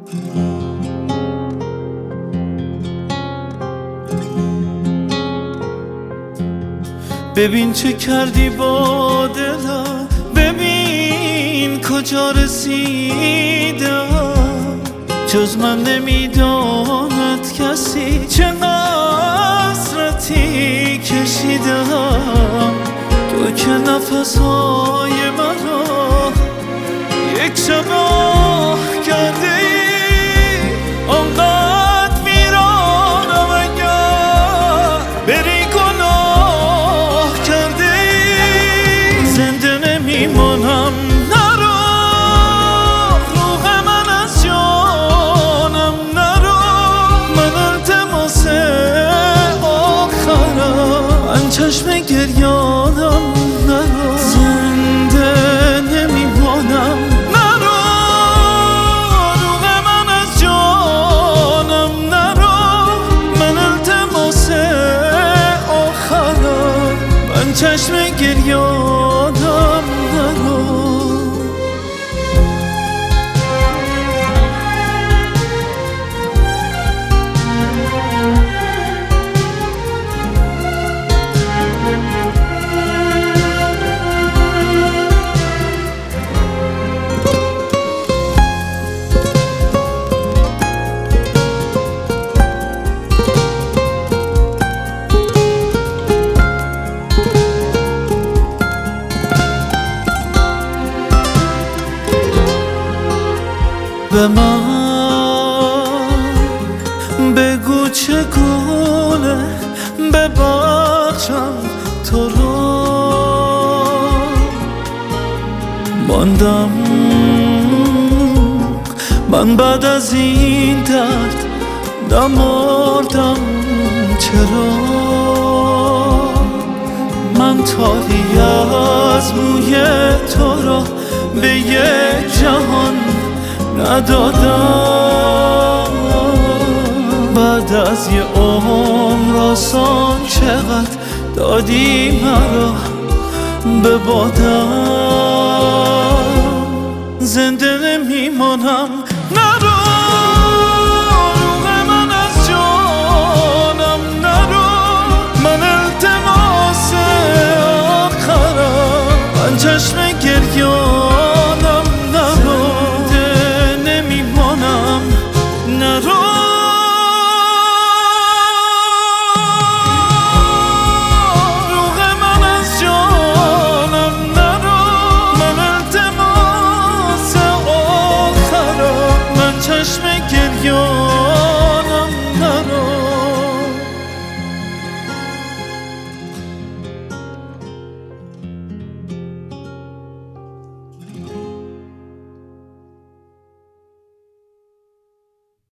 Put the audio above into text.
ببین چه کردی با دلم، ببین کجا رسیدم. جز من نمیداند کسی چه حسرتی کشیدم. تو که نفسهای مرا یک شب آه کرده ای، آنقدر ویرانم اگر بری گناه کرده ای. زنده نمیمانم نرو، روح من از جانم نرو. من التماس آخرم، من چشم گریانم نرو. زنده نمیمانم نرو، روح من از جانم نرو. من التماس آخرم، من چشم گریانم نرو. به من بگو چگونه ببخشم تو رو. ماندم من بعد از این درد، نمردم چرا. من تاری از موی تو را به یک جهان ندادم. بعد از یه عمر آسان چقدر دادی مرا به بادم. زنده نمیمانم نرو، روح من از جانم نرو. من التماس آخرم، من چشم گریانم نرو. نرو، روح من از جانم نرو. من التماس آخرم، من چشم گریانم